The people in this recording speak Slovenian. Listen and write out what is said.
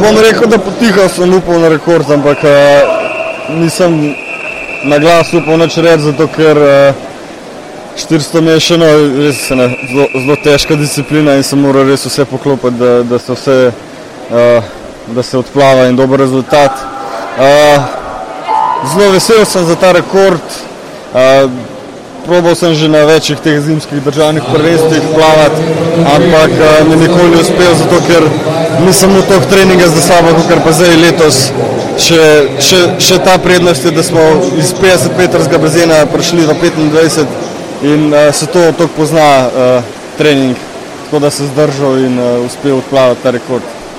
Bom rekel, da potiho sem upal na rekord, ampak nisem na glas upal nič reči, zato ker 400 mi je še zelo težka disciplina in sem moral res vse poklopiti, da se odplava in dober rezultat. Zelo vesel sem za ta rekord. Probal sem že na večjih teh zimskih državnih prvenstvih plavati, ampak mi nikoli ni uspel, zato ker nisem imel toliko treninga za sabo, kakor pa zdaj letos. Še ta prednost je, da smo iz 50-metrskega bazena prišli v 25 in se to toliko pozna trening, tako da sem zdržal in uspel odplavati ta rekord.